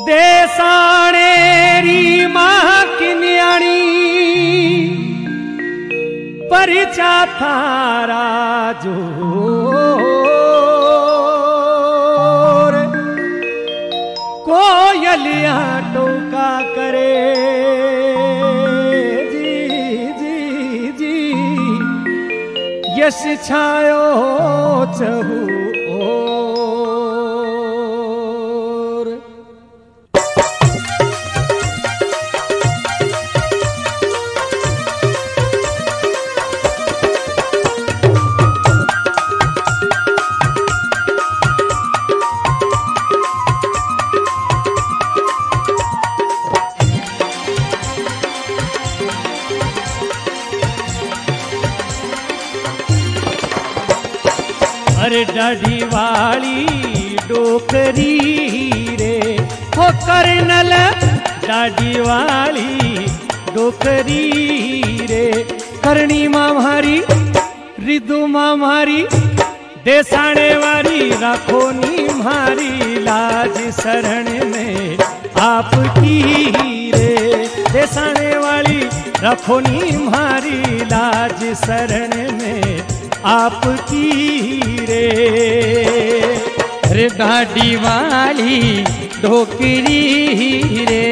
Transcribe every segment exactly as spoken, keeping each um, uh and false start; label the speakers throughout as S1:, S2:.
S1: देसाणेरी माँ की न्याणी परिचा थारा जोर कोयलिया टोका करे जी जी जी यश छायो चहु अरे डाढ़ी वाली डोकरी रे हो करनल डाढ़ी वाली डोकरी रे करणी माँ मारी रिदु माँ मारी देसाणे वाली राखोनी मारी लाज शरण में आपकी रे देसाणे वाली राखोनी मारी लाज शरण में आपकी रे
S2: रे गाड़ी वाली ढोकरी रे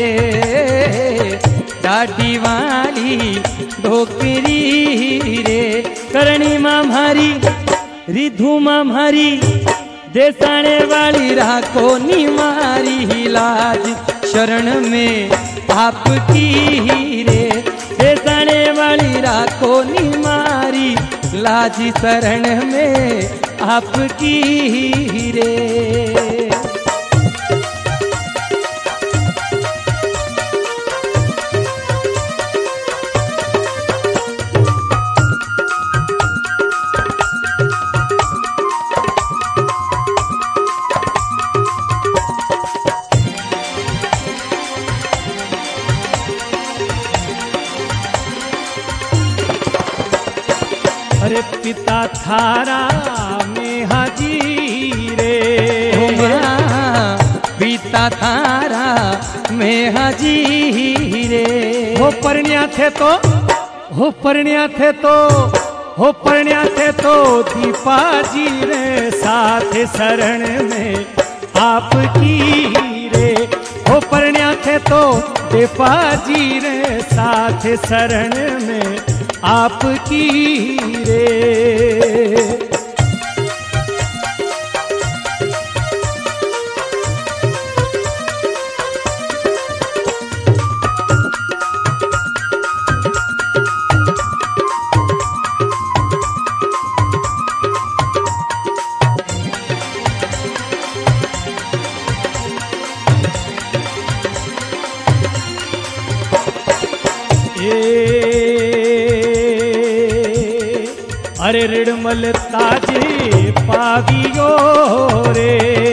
S2: गाड़ी वाली ढोकरी रे करणी माँ मारी रिधु माँ मारी देसाणे वाली राखो नी मारी लाज शरण में आपकी रे देसाणे वाली राखो नी मारी लाज शरण में आपकी रे
S1: अरे पिता थारा में हाजी रे
S2: पिता थारा में हाजी रे
S1: हो परण्या थे तो हो परण्या थे तो हो परण्या थे तो दीपा जी रे साथ शरण में आपकी रे हो परण्या थे तो दीपा जी रे साथ शरण में आपकी रे अरे रिडमल ताजे पावियो रे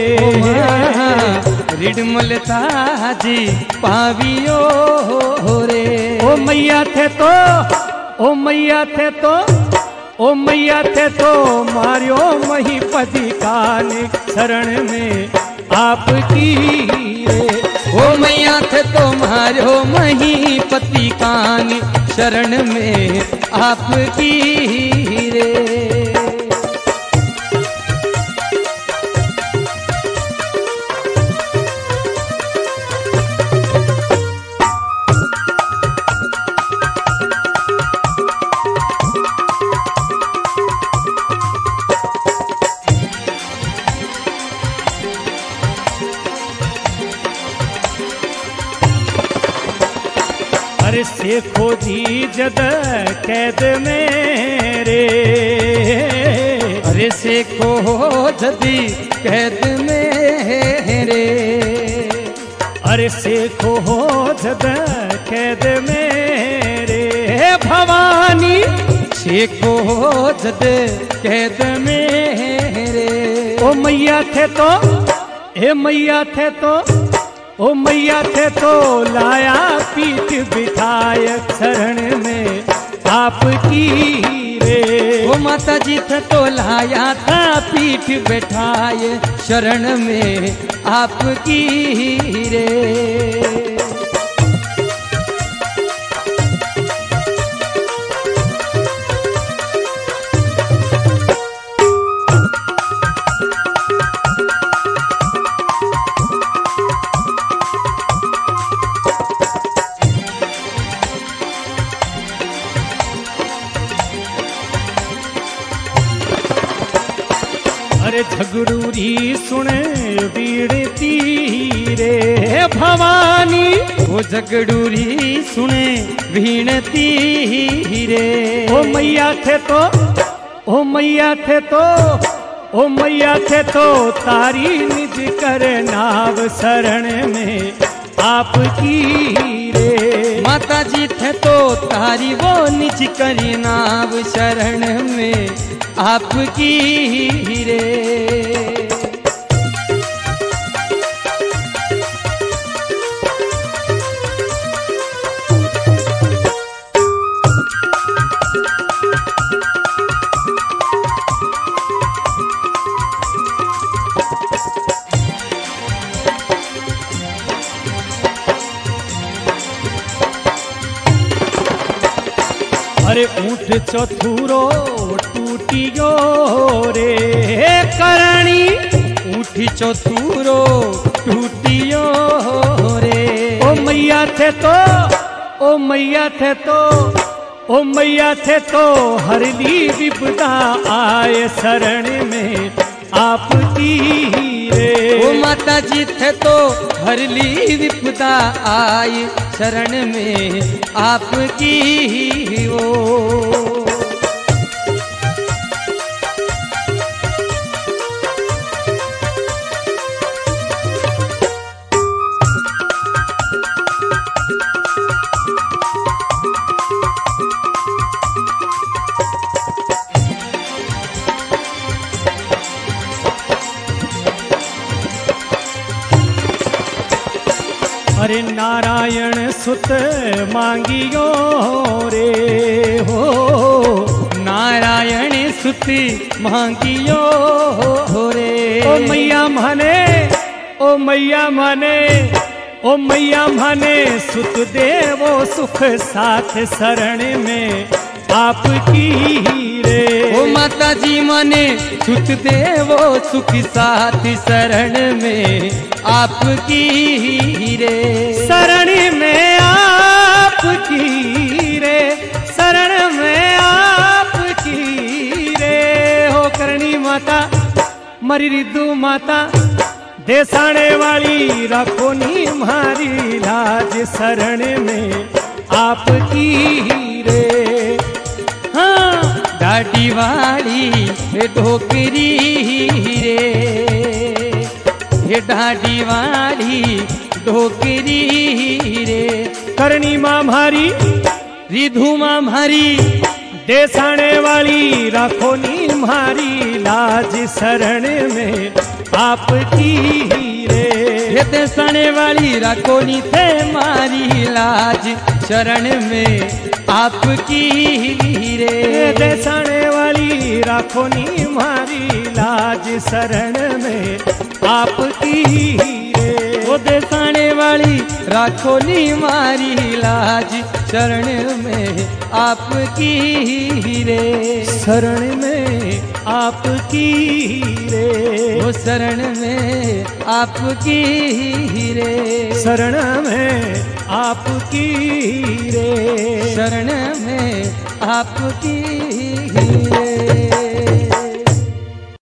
S2: रिडमल ताजे पावियो रे
S1: ओ मैया थे तो ओ मैया थे तो ओ मैया थे तो मारियो महीपति कान शरण में आपकी रे
S2: ओ मैया थे तो मारियो महीपति कान शरण में आपकी रे
S1: अरे सेखो जी जद कैद में रे
S2: अरे सेखो जदी कैद में रे
S1: अरे सेखो जद कैद में रे भवानी
S2: सेखो जद कैद में रे
S1: ओ मैया थे तो हे मैया थे तो ओ मैया थे तो लाया पीठ बिठाय शरण में आपकी रे।
S2: वो माता जी थे तो लाया था पीठ बैठाए शरण में आपकी रे।
S1: अरे झगड़ूरी सुने बीड़ती रे भवानी।
S2: वो झगड़ूरी सुने भीणती रे।
S1: ओ मैया थे तो ओ मैया थे तो ओ मैया थे तो तारी निज कर नाव शरण में आपकी रे।
S2: माता जी थे तो तारी वो निज करी नाव शरण में आपकी रे।
S1: अरे ऊंट चौथुरो टूटियो रे करणी।
S2: ऊठी चौथुरो टूटियो रे।
S1: ओ मैया थे तो ओ मैया थे तो ओ मैया थे तो हरली विपदा आए शरण में आपकी रे।
S2: ओ माता जी थे तो हरली विपदा आई शरण में आपकी वो।
S1: अरे नारायण सुत मांगियो रे हो।
S2: नारायण सुत मांगियो रे।
S1: ओ मैया माने ओ मैया माने ओ मैया माने सुत देवो सुख साथ शरण में आपकी रे।
S2: ओ माता जी माने सुत देवो सुख साथ शरण में आपकी रे।
S1: शरण में आपकी रे शरण में आपकी रे। हो करणी माता मरी रिद्धू माता देसाने वाली रखो नी मारी लाज शरण में आपकी रे।
S2: हाँ डाडी वाली ढोकरी रे। हे डाडी वाली ढोकरी रे।
S1: करणी माँ मारी
S2: रिधु माँ मारी
S1: देसाने वाली राखो नी मारी लाज शरण में आपकी रे।
S2: हे देसाने वाली राखो नी थे मारी लाज शरण में आपकी रे।
S1: देसाने वाली राखो नी मारी लाज शरण में आपकी रे।
S2: वो देसाने वाली राखो नी मारी लाज शरण में आपकी रे।
S1: शरण में आपकी रे।
S2: वो शरण में आपकी रे।
S1: शरण में आपकी रे।
S2: शरण में आपकी